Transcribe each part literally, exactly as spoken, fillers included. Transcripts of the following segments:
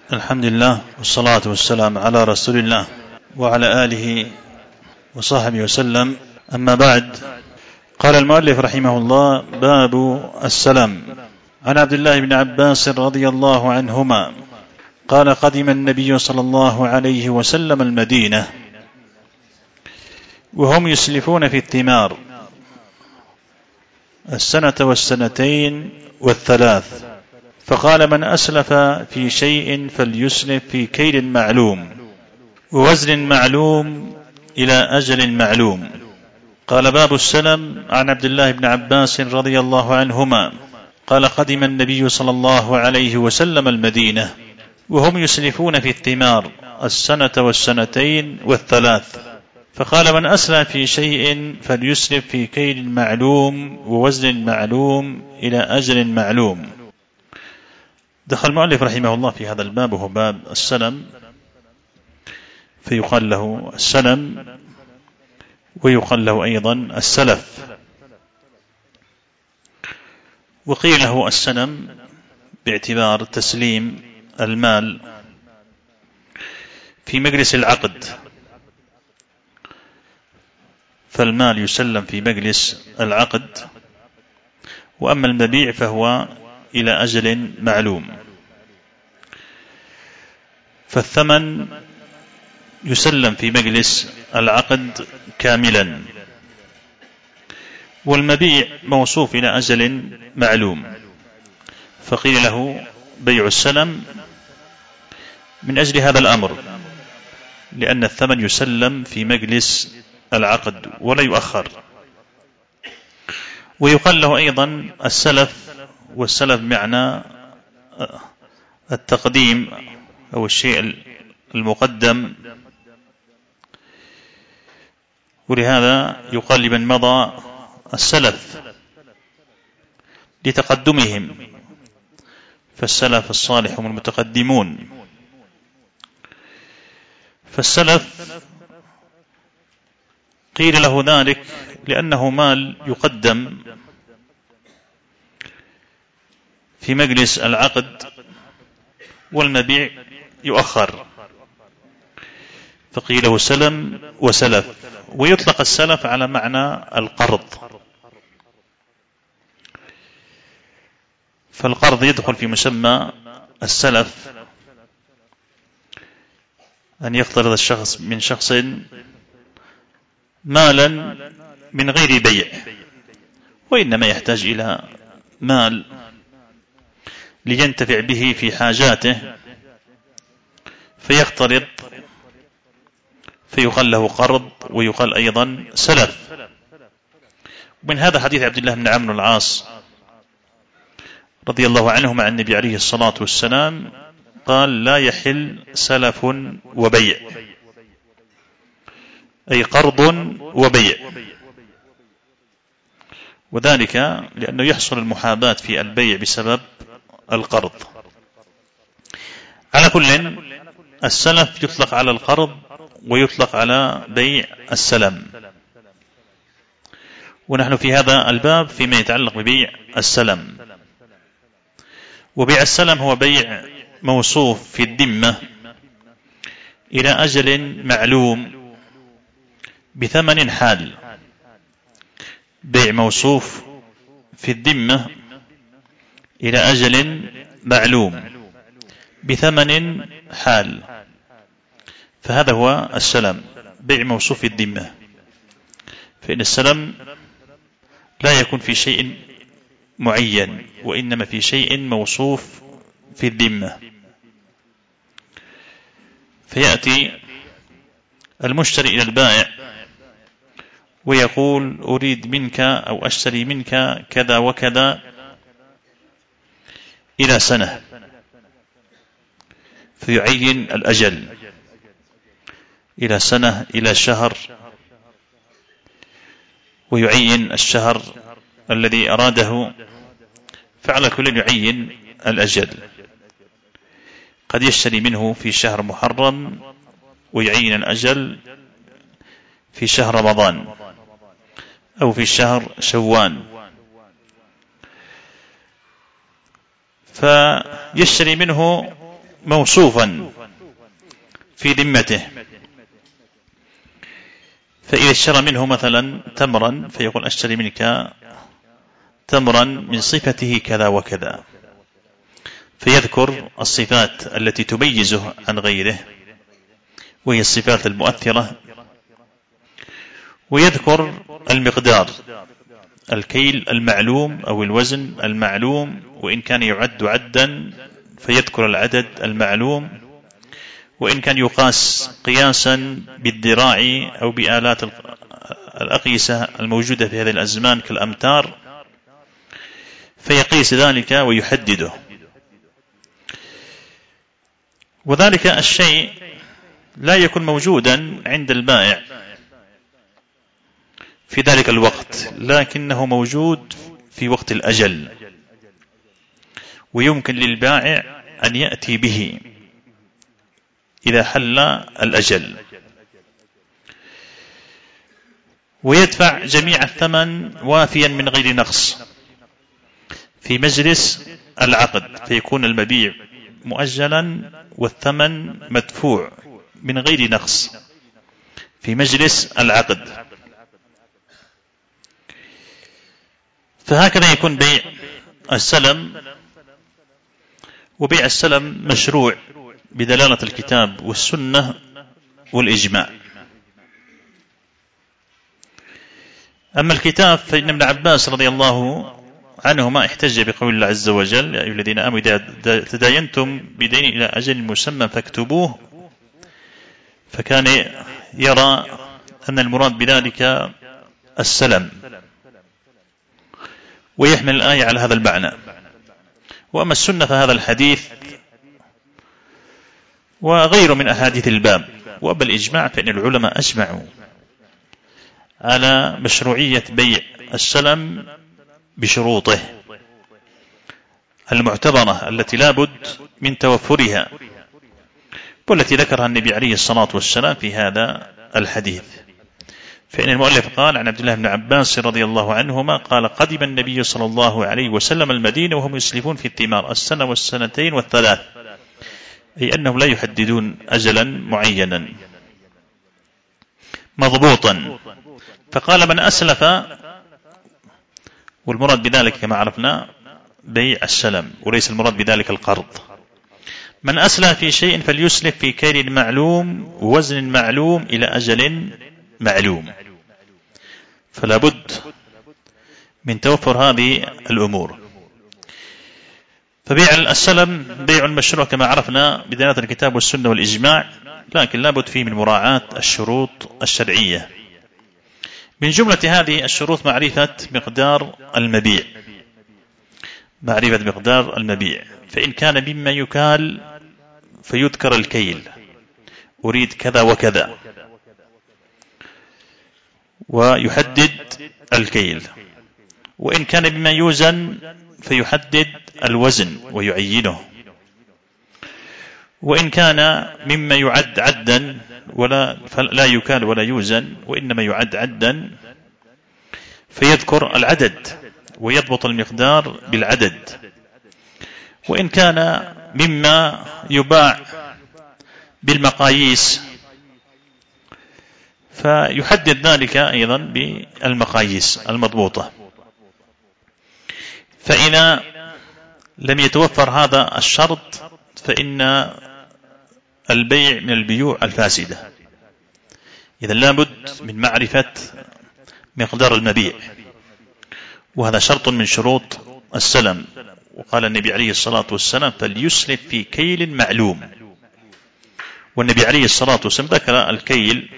الحمد لله والصلاة والسلام على رسول الله وعلى آله وصحبه وسلم. أما بعد، قال المؤلف رحمه الله: باب السلام. عن عبد الله بن عباس رضي الله عنهما قال: قدم النبي صلى الله عليه وسلم المدينة وهم يسلفون في الثمار السنة والسنتين والثلاث، فقال: من أسلف في شيء فليسلف في كيل معلوم ووزن معلوم إلى أجل معلوم. قال: باب السلم. عن عبد الله بن عباس رضي الله عنهما قال: قدم النبي صلى الله عليه وسلم المدينة وهم يسلفون في الثمار السنة والسنتين والثلاث، فقال: من أسلف في شيء فليسلف في كيل معلوم ووزن معلوم إلى أجل معلوم. دخل المؤلف رحمه الله في هذا الباب وهو باب السلم، فيقال له السلم ويقال له أيضا السلف، وقيل له السلم باعتبار تسليم المال في مجلس العقد، فالمال يسلم في مجلس العقد، وأما المبيع فهو إلى أجل معلوم، فالثمن يسلم في مجلس العقد كاملا، والمبيع موصوف إلى أجل معلوم، فقيل له بيع السلم من أجل هذا الأمر، لأن الثمن يسلم في مجلس العقد ولا يؤخر. ويقال له أيضا السلف، والسلف معنى التقديم أو الشيء المقدم، ولهذا يقال لمن مضى السلف لتقدمهم، فالسلف الصالح هم المتقدمون. فالسلف قيل له ذلك لأنه مال يقدم في مجلس العقد والمبيع يؤخر، فقيل له سلم وسلف. ويطلق السلف على معنى القرض، فالقرض يدخل في مسمى السلف، أن يقترض الشخص من شخص مالا من غير بيع، وإنما يحتاج إلى مال لينتفع به في حاجاته، فيقترض، فيقال له قرض ويقال أيضا سلف. ومن هذا حديث عبد الله بن عمرو العاص رضي الله عنهما عن النبي عليه الصلاة والسلام قال: لا يحل سلف وبيع، أي قرض وبيع، وذلك لأنه يحصل المحاباة في البيع بسبب القرض. على كل، السلف يطلق على القرض ويطلق على بيع السلم، ونحن في هذا الباب فيما يتعلق ببيع السلم. وبيع السلم هو بيع موصوف في الذمة إلى أجل معلوم بثمن حال، بيع موصوف في الذمة إلى أجل معلوم بثمن حال، فهذا هو السلم، بيع موصوف في الذمة. فإن السلم لا يكون في شيء معين، وإنما في شيء موصوف في الذمة، فيأتي المشتري إلى البائع ويقول: أريد منك أو أشتري منك كذا وكذا إلى سنة، فيعين الأجل إلى سنة إلى شهر، ويعين الشهر الذي أراده، فعلى كل يعين الأجل. قد يشتري منه في شهر محرم ويعين الأجل في شهر رمضان أو في شهر شوال، فيشتري منه موصوفا في ذمته، فإذا اشترى منه مثلا تمرا فيقول أشتري منك تمرا من صفته كذا وكذا، فيذكر الصفات التي تميزه عن غيره وهي الصفات المؤثرة، ويذكر المقدار الكيل المعلوم أو الوزن المعلوم، وإن كان يعد عدا فيذكر العدد المعلوم، وإن كان يقاس قياسا بالذراع أو بآلات الأقيسة الموجودة في هذه الأزمان كالأمتار فيقيس ذلك ويحدده. وذلك الشيء لا يكون موجودا عند البائع في ذلك الوقت، لكنه موجود في وقت الأجل، ويمكن للبائع أن يأتي به إذا حل الأجل ويدفع جميع الثمن وافيا من غير نقص في مجلس العقد، فيكون المبيع مؤجلا والثمن مدفوع من غير نقص في مجلس العقد. فهكذا يكون بيع السلم. وبيع السلم مشروع بدلالة الكتاب والسنة والإجماع. أما الكتاب فإن ابن عباس رضي الله عنهما احتج بقول الله عز وجل: يا أيها الذين آمنوا إذا تداينتم بدين إلى أجل مسمى فاكتبوه، فكان يرى أن المراد بذلك السلم، ويحمل الآية على هذا المعنى. وأما السنة فهذا الحديث وغيره من أحاديث الباب. وأما الإجماع فإن العلماء أجمعوا على مشروعية بيع السلم بشروطه المعتبرة التي لا بد من توفرها، والتي ذكرها النبي عليه الصلاة والسلام في هذا الحديث. فإن المؤلف قال عن عبد الله بن عباس رضي الله عنهما قال: قدم النبي صلى الله عليه وسلم المدينة وهم يسلفون في الثمار السنة والسنتين والثلاث، أي أنهم لا يحددون أجلا معينا مضبوطا. فقال: من أسلف، والمراد بذلك كما عرفنا بيع السلم وليس المراد بذلك القرض. من أسلف في شيء فليسلف في كيل معلوم ووزن معلوم إلى أجل معلوم. فلا بد من توفر هذه الأمور. فبيع السلم بيع مشروع كما عرفنا بدلالة الكتاب والسنة والإجماع، لكن لا بد فيه من مراعاة الشروط الشرعية. من جملة هذه الشروط معرفة مقدار المبيع، معرفة مقدار المبيع. فإن كان مما يكال فيذكر الكيل، أريد كذا وكذا، ويحدد الكيل. وإن كان بما يوزن فيحدد الوزن ويعينه. وإن كان مما يعد عدا ولا لا يكال ولا يوزن وإنما يعد عدا فيذكر العدد ويضبط المقدار بالعدد. وإن كان مما يباع بالمقاييس فيحدد ذلك أيضا بالمقاييس المضبوطة. فإذا لم يتوفر هذا الشرط فإن البيع من البيوع الفاسدة. إذا لابد من معرفة مقدار المبيع، وهذا شرط من شروط السلم. وقال النبي عليه الصلاة والسلام: فليسلف في كيل معلوم. والنبي عليه الصلاة والسلام ذكر الكيل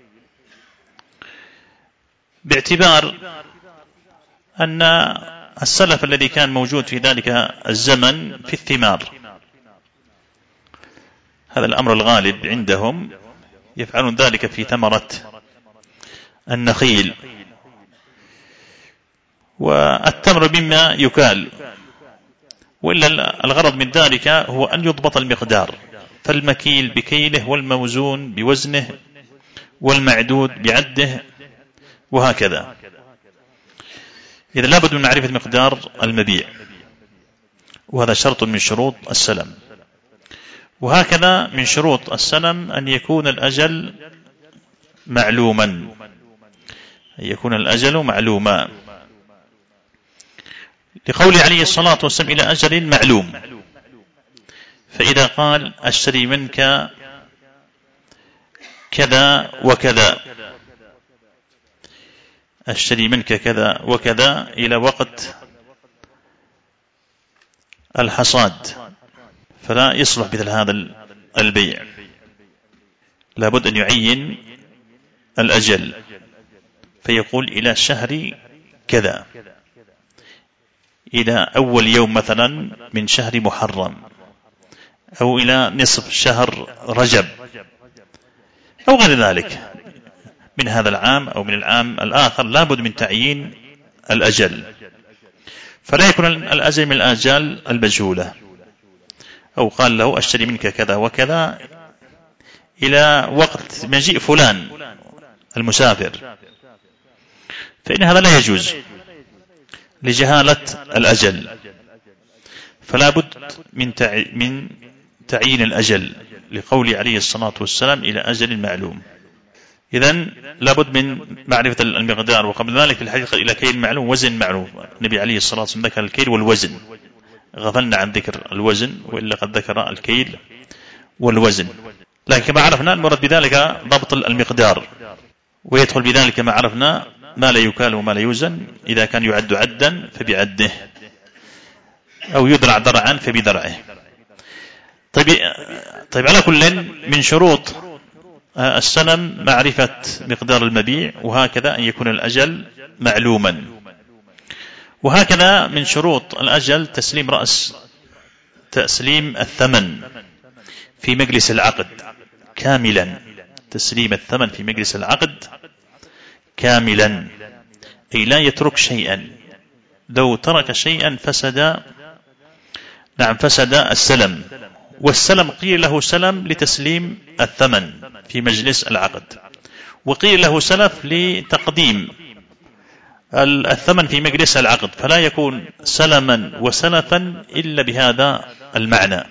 باعتبار أن السلف الذي كان موجود في ذلك الزمن في الثمار، هذا الأمر الغالب عندهم، يفعلون ذلك في ثمرة النخيل. والتمر مما يكال، وإلا الغرض من ذلك هو أن يضبط المقدار، فالمكيل بكيله والموزون بوزنه والمعدود بعده وهكذا. إذا لابد من معرفة مقدار المبيع، وهذا شرط من شروط السلم. وهكذا من شروط السلم أن يكون الأجل معلوما، أن يكون الأجل معلوما، لقول عليه الصلاة والسلام إلى أجل معلوم. فإذا قال أشتري منك كذا وكذا، أشتري منك كذا وكذا إلى وقت الحصاد، فلا يصلح مثل هذا البيع، لابد أن يعين الأجل، فيقول إلى شهر كذا، إلى أول يوم مثلا من شهر محرم، أو إلى نصف شهر رجب، أو غير ذلك من هذا العام أو من العام الآخر، لابد من تعيين الأجل، فلا يكون الأجل من الآجال المجهولة. أو قال له أشتري منك كذا وكذا إلى وقت مجيء فلان المسافر، فإن هذا لا يجوز لجهالة الأجل، فلا بد من من تعيين الأجل، لقول عليه الصلاة والسلام إلى أجل معلوم. إذن لابد من معرفة المقدار، وقبل ذلك في الحديث إلى كيل معلوم وزن معلوم. النبي عليه الصلاة والسلام ذكر الكيل والوزن، غفلنا عن ذكر الوزن، وإلا قد ذكر الكيل والوزن. لكن كما عرفنا المراد بذلك ضبط المقدار، ويدخل بذلك ما عرفنا ما لا يكال وما لا يوزن، إذا كان يعد عدا فبعده، أو يدرع درعا فبدرعه. طيب, طيب على كل من شروط السلم معرفة مقدار المبيع، وهكذا أن يكون الأجل معلوما، وهكذا من شروط الأجل تسليم رأس تسليم الثمن في مجلس العقد كاملا، تسليم الثمن في مجلس العقد كاملا، أي لا يترك شيئا، لو ترك شيئا فسد، نعم فسد السلم. والسلم قيل له سلم لتسليم الثمن في مجلس العقد، وقيل له سلف لتقديم الثمن في مجلس العقد، فلا يكون سلما وسلفا إلا بهذا المعنى،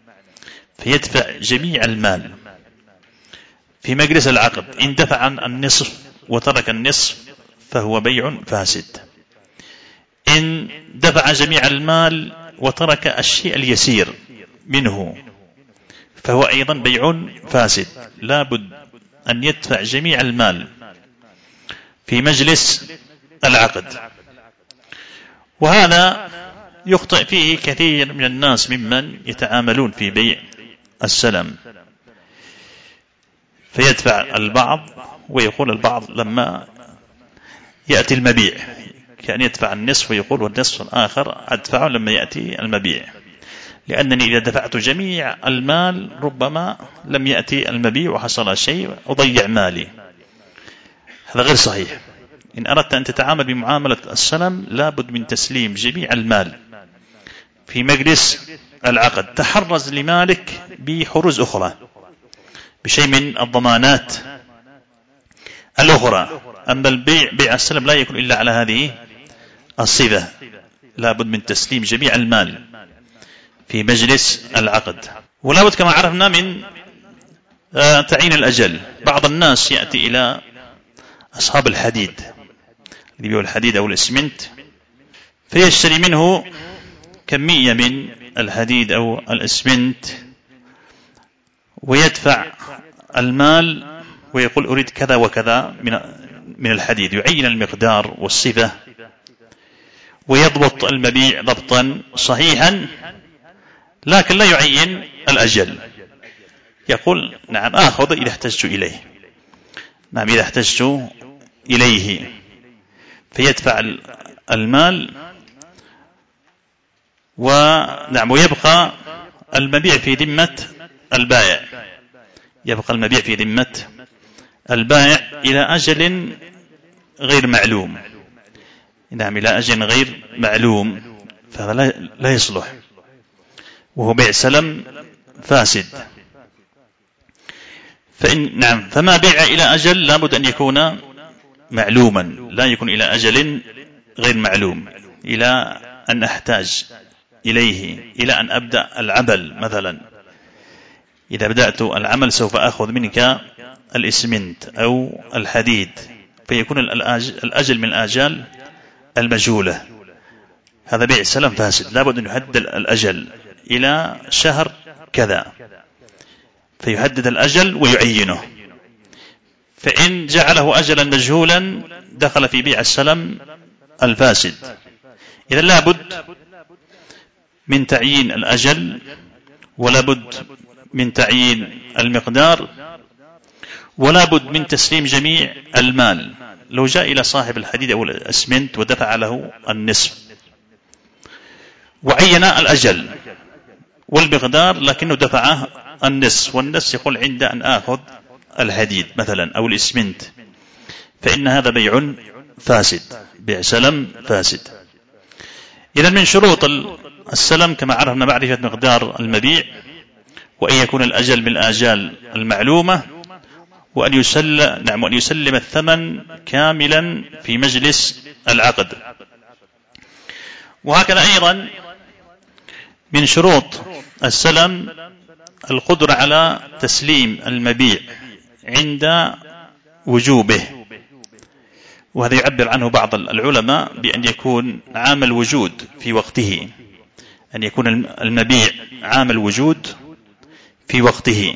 فيدفع جميع المال في مجلس العقد. إن دفع عن النصف وترك النصف فهو بيع فاسد، إن دفع جميع المال وترك الشيء اليسير منه فهو أيضا بيع فاسد. لابد أن يدفع جميع المال في مجلس العقد، وهذا يخطئ فيه كثير من الناس ممن يتعاملون في بيع السلم، فيدفع البعض ويقول البعض لما يأتي المبيع، كأن يدفع النصف ويقول والنصف الآخر أدفعه لما يأتي المبيع، لأنني إذا دفعت جميع المال ربما لم يأتي المبيع وحصل شيء أضيع مالي. هذا غير صحيح. إن أردت أن تتعامل بمعاملة السلم لابد من تسليم جميع المال في مجلس العقد، تحرز لمالك بحروز أخرى، بشيء من الضمانات الأخرى. أما البيع بيع السلم لا يكون إلا على هذه الصفة، لابد من تسليم جميع المال في مجلس العقد. ولا بد كما عرفنا من تعيين الأجل. بعض الناس يأتي إلى أصحاب الحديد اللي يبيعوا الحديد أو الإسمنت، فيشتري منه كمية من الحديد أو الإسمنت ويدفع المال ويقول أريد كذا وكذا من من الحديد، يعين المقدار والصفة ويضبط المبيع ضبطا صحيحا، لكن لا يعين الأجل. يقول نعم آخذ إذا احتجت إليه، نعم إذا احتجت إليه، فيدفع المال ونعم ويبقى المبيع في ذمة البائع، يبقى المبيع في ذمة البائع إلى أجل غير معلوم، نعم إلى أجل غير معلوم، فهذا لا يصلح، وهو بيع سلم فاسد. فإن نعم فما بيع إلى أجل لابد أن يكون معلوما، لا يكون إلى أجل غير معلوم، إلى أن أحتاج إليه، إلى أن أبدأ العمل مثلا، إذا بدأت العمل سوف أخذ منك الإسمنت أو الحديد، فيكون الأجل من الآجال المجهولة. هذا بيع السلم فاسد، لابد أن يحدد الأجل إلى شهر كذا، فيحدد الأجل ويعينه. فإن جعله أجلا مجهولا دخل في بيع السلم الفاسد. إذا لابد من تعيين الأجل، ولابد من تعيين المقدار، ولابد من تسليم جميع المال. لو جاء إلى صاحب الحديد أو الأسمنت ودفع له النصف وعين الأجل والمقدار لكنه دفعه النصف، والنصف يقول عند أن آخذ الحديد مثلا أو الإسمنت، فإن هذا بيع فاسد، بيع سلم فاسد. إذا من شروط السلم كما عرفنا معرفة مقدار المبيع، وأن يكون الأجل من الآجال المعلومة، وأن يسلم نعم وأن يسلم الثمن كاملا في مجلس العقد. وهكذا أيضا من شروط السلم القدرة على تسليم المبيع عند وجوبه، وهذا يعبر عنه بعض العلماء بأن يكون عام الوجود في وقته، أن يكون المبيع عام الوجود في وقته،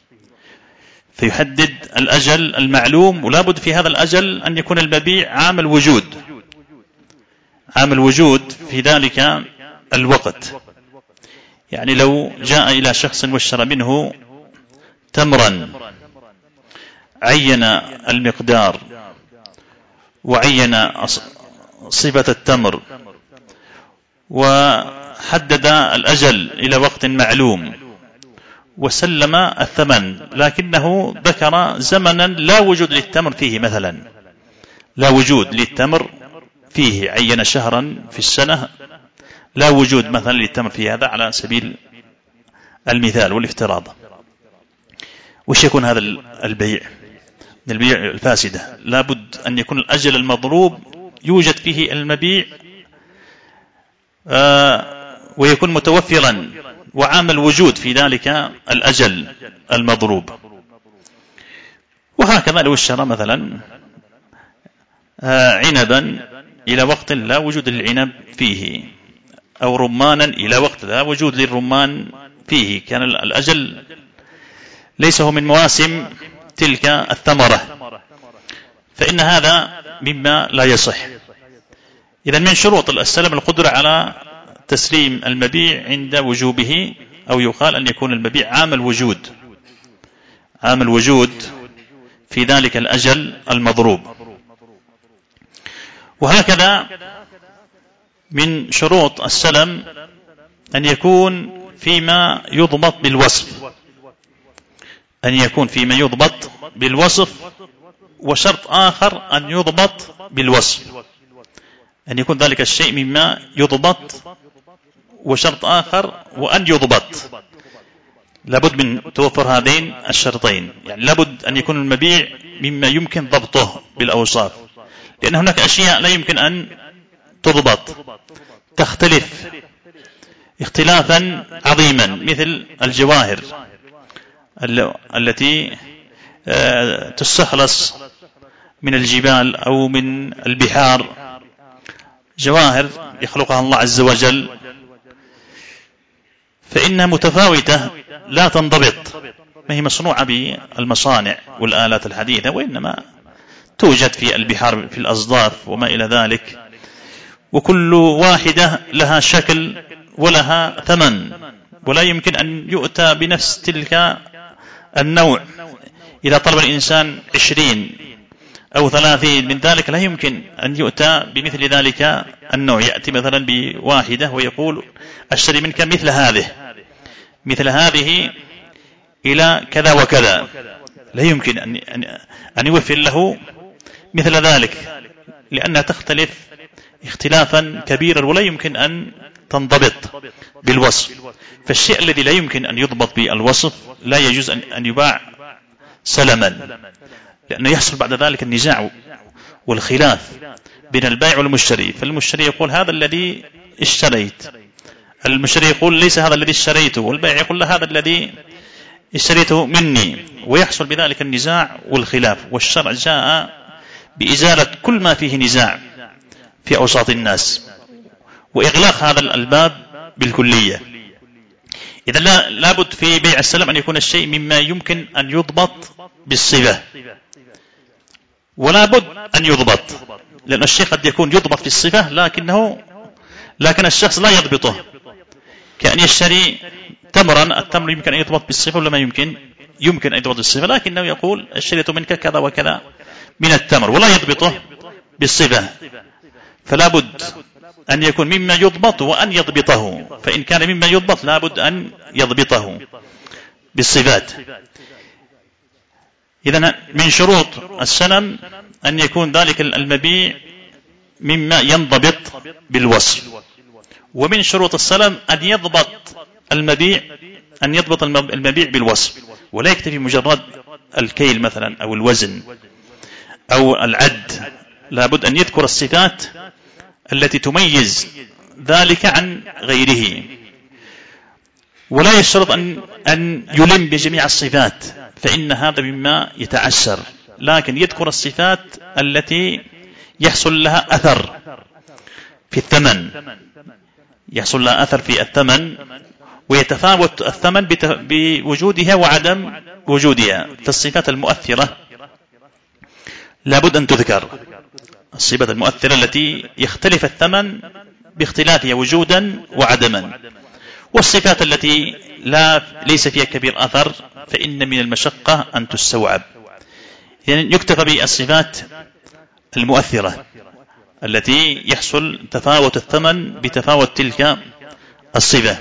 فيحدد الأجل المعلوم، ولا بد في هذا الأجل أن يكون المبيع عام الوجود، عام الوجود في ذلك الوقت. يعني لو جاء إلى شخص واشترى منه تمرا، عين المقدار وعين صفة التمر وحدد الأجل إلى وقت معلوم وسلم الثمن، لكنه ذكر زمنا لا وجود للتمر فيه، مثلا لا وجود للتمر فيه، عين شهرا في السنة لا وجود مثلا للتمر فيه، هذا على سبيل المثال والافتراض. وش يكون هذا البيع من البيع الفاسدة؟ لابد أن يكون الأجل المضروب يوجد فيه المبيع آه ويكون متوفرا وعام الوجود في ذلك الأجل المضروب. وهكذا لو اشترى مثلا آه عنبا إلى وقت لا وجود للعنب فيه، أو رمانا إلى وقت لا وجود للرمان فيه، كان الأجل ليس هو من مواسم تلك الثمرة، فإن هذا مما لا يصح. إذا من شروط السلم القدرة على تسليم المبيع عند وجوبه، أو يقال أن يكون المبيع عام الوجود، عام الوجود في ذلك الأجل المضروب. وهكذا من شروط السلم أن يكون فيما يضبط بالوصف، أن يكون فيما يضبط بالوصف. وشرط آخر أن يضبط بالوصف، أن يكون ذلك الشيء مما يضبط. وشرط آخر وأن يضبط، لابد من توفر هذين الشرطين، يعني لابد أن يكون المبيع مما يمكن ضبطه بالأوصاف، لأن هناك أشياء لا يمكن أن تضبط، تختلف اختلافا عظيما، مثل الجواهر التي تستخلص من الجبال أو من البحار، جواهر يخلقها الله عز وجل، فإنها متفاوتة لا تنضبط، ما هي مصنوعة بالمصانع والآلات الحديثة، وإنما توجد في البحار في الأصداف وما إلى ذلك، وكل واحدة لها شكل ولها ثمن، ولا يمكن أن يؤتى بنفس تلك النوع. إذا طلب الإنسان عشرين أو ثلاثين من ذلك لا يمكن أن يؤتى بمثل ذلك النوع، يأتي مثلا بواحدة ويقول أشتري منك مثل هذه مثل هذه إلى كذا وكذا، لا يمكن أن أن يوفر له مثل ذلك، لأنها تختلف اختلافا كبيرا ولا يمكن أن تنضبط بالوصف. فالشيء الذي لا يمكن أن يضبط بالوصف لا يجوز أن يباع سلما، لأنه يحصل بعد ذلك النزاع والخلاف بين البائع والمشتري. فالمشتري يقول هذا الذي اشتريت، المشتري يقول ليس هذا الذي اشتريته، والبائع يقول لا هذا الذي اشتريته مني، ويحصل بذلك النزاع والخلاف، والشرع جاء بإزالة كل ما فيه نزاع في أوساط الناس وإغلاق هذا الباب بالكلية. إذا لا لابد في بيع السلم أن يكون الشيء مما يمكن أن يضبط بالصفة، ولا بد أن يضبط، لأن الشيء قد يكون يضبط في الصفة لكنه لكن الشخص لا يضبطه، كأن يشتري تمرا، التمر يمكن أن يضبط بالصفة ولا ما يمكن؟ يمكن أن يضبط بالصفة، لكنه يقول اشتريت منك كذا وكذا من التمر ولا يضبطه بالصفة، فلا بد أن يكون مما يضبط وأن يضبطه، فإن كان مما يضبط لا بد أن يضبطه بالصفات. إذن من شروط السلم أن يكون ذلك المبيع مما ينضبط بالوصف، ومن شروط السلم أن يضبط المبيع أن يضبط المبيع بالوصف، ولا يكتفي مجرد الكيل مثلا أو الوزن أو العد، لا بد أن يذكر الصفات التي تميز ذلك عن غيره، ولا يشترط أن أن يلم بجميع الصفات، فإن هذا مما يتعسر، لكن يذكر الصفات التي يحصل لها أثر في الثمن، يحصل لها أثر في الثمن، ويتفاوت الثمن بوجودها وعدم وجودها. فالصفات المؤثرة لابد أن تذكر، الصفات المؤثرة التي يختلف الثمن باختلافها وجودا وعدما، والصفات التي لا ليس فيها كبير أثر فإن من المشقة أن تستوعب، يعني يكتفى بالصفات المؤثرة التي يحصل تفاوت الثمن بتفاوت تلك الصفة.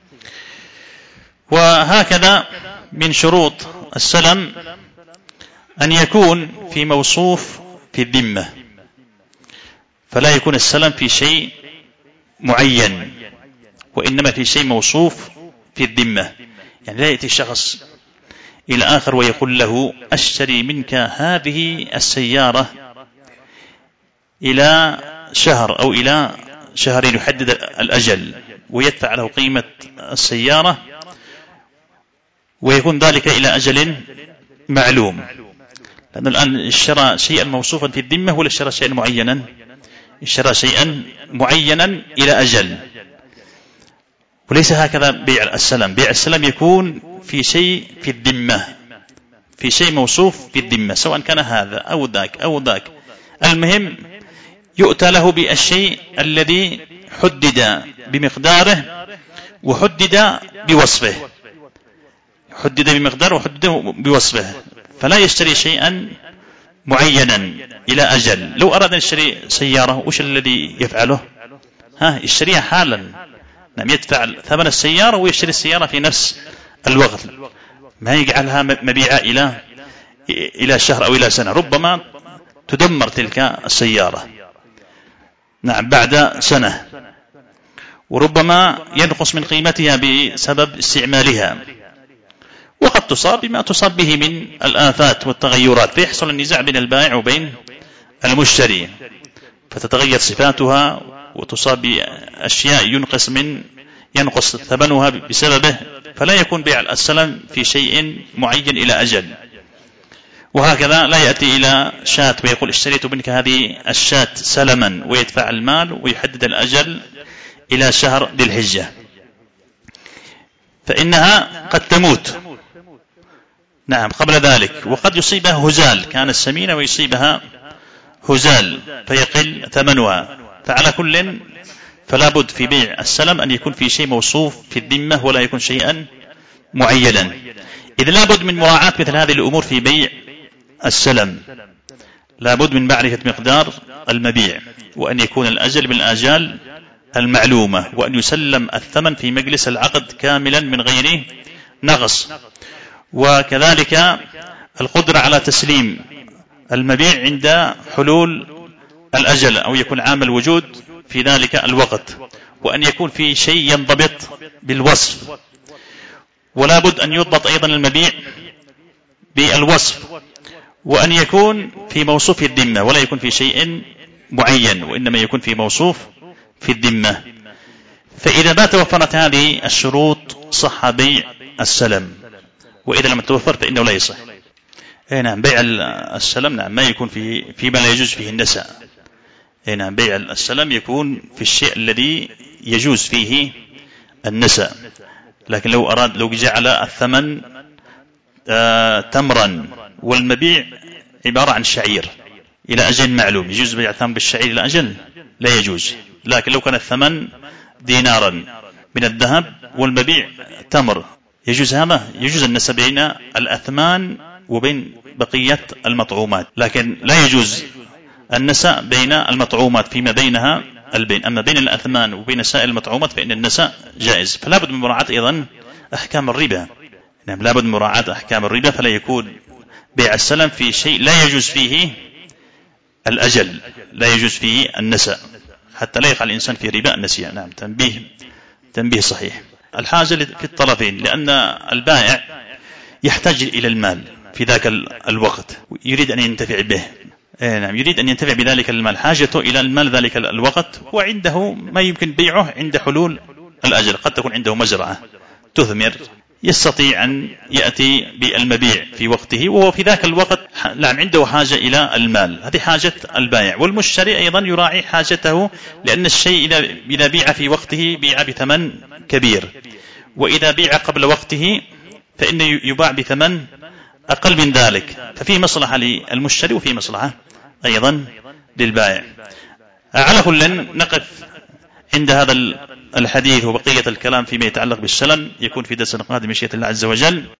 وهكذا من شروط السلم أن يكون في موصوف في الذمة، فلا يكون السلم في شيء معين، وإنما في شيء موصوف في الذمة، يعني لا يأتي شخص إلى آخر ويقول له أشتري منك هذه السيارة إلى شهر أو إلى شهرين، يحدد الأجل ويدفع له قيمة السيارة، ويكون ذلك إلى أجل معلوم، لأن الآن اشترى شيئا موصوفا في الذمة ولا اشترى شيئا معينا؟ اشترى شيئا معينا إلى أجل، وليس هكذا بيع السلم. بيع السلم يكون في شيء في الذمة، في شيء موصوف في الذمة، سواء كان هذا أو ذاك أو ذاك، المهم يؤتى له بالشيء الذي حدد بمقداره وحدد بوصفه، حدد بمقداره وحدد بوصفه، فلا يشتري شيئا معينا إلى أجل. لو أراد أن يشتري سيارة وش الذي يفعله؟ ها يشتريها حالا، نعم، يدفع ثمن السيارة ويشتري السيارة في نفس الوقت، ما يجعلها مبيعة إلى إلى شهر أو إلى سنة، ربما تدمر تلك السيارة نعم بعد سنة، وربما ينقص من قيمتها بسبب استعمالها، وقد تصاب بما تصاب به من الآفات والتغيرات، فيحصل النزاع بين البائع وبين المشتري، فتتغير صفاتها وتصاب بأشياء ينقص من ينقص ثمنها بسببه، فلا يكون بيع السلم في شيء معين إلى أجل. وهكذا لا يأتي إلى شاة ويقول اشتريت منك هذه الشاة سلما ويدفع المال ويحدد الأجل إلى شهر ذي الحجة، فإنها قد تموت نعم قبل ذلك، وقد يصيبها هزال، كانت سمينة ويصيبها هزال فيقل ثمنها. فعلى كل فلا بد في بيع السلم أن يكون في شيء موصوف في الذمة ولا يكون شيئا معينا، إذ لا بد من مراعاة مثل هذه الأمور في بيع السلم، لا بد من معرفة مقدار المبيع، وأن يكون الأجل من الآجال المعلومة، وأن يسلم الثمن في مجلس العقد كاملا من غير نقص، وكذلك القدرة على تسليم المبيع عند حلول الأجل أو يكون عام الوجود في ذلك الوقت، وأن يكون في شيء ينضبط بالوصف، ولا بد أن يضبط أيضا المبيع بالوصف، وأن يكون في موصوف الذمة ولا يكون في شيء معين، وإنما يكون في موصوف في الذمة. فإذا ما توفرت هذه الشروط صح بيع السلم، وإذا لم تتوفر فإنه لا يصح. نعم بيع السلم نعم ما يكون فيه فيما لا يجوز فيه النساء. نعم بيع السلم يكون في الشيء الذي يجوز فيه النساء. لكن لو أراد لو جعل الثمن آه تمرا والمبيع عبارة عن شعير إلى أجل معلوم، يجوز بيع الثمن بالشعير إلى أجل؟ لا يجوز. لكن لو كان الثمن دينارا من الذهب والمبيع تمر يجوز هذا، يجوز النسب بين الأثمان وبين بقية المطعومات، لكن لا يجوز النساء بين المطعومات فيما بينها البين. أما بين الأثمان وبين سائر المطعومات فإن النساء جائز. فلا بد من مراعاة أيضا أحكام الربا. نعم لا بد من مراعاة أحكام الربا، فلا يكون بيع السلم في شيء لا يجوز فيه الأجل، لا يجوز فيه النساء، حتى لا يقع الإنسان في ربا النسيان. نعم تنبيه تنبيه صحيح. الحاجة في الطرفين، لأن البائع يحتاج إلى المال في ذاك الوقت، يريد أن ينتفع به. نعم يريد أن ينتفع بذلك المال، حاجته إلى المال ذلك الوقت، وعنده ما يمكن بيعه عند حلول الأجل. قد تكون عنده مزرعة تثمر، يستطيع أن يأتي بالمبيع في وقته، وهو في ذاك الوقت نعم عنده حاجة إلى المال. هذه حاجة البائع. والمشتري أيضا يراعي حاجته، لأن الشيء إذا بيع في وقته بيع بثمن كبير، وإذا بيع قبل وقته فإنه يباع بثمن أقل من ذلك. ففيه مصلحة للمشتري وفيه مصلحة أيضا للبائع. على كل نقف عند هذا الحديث، وبقية الكلام فيما يتعلق بالسلم يكون في درس قادم بمشيئة الله عز وجل.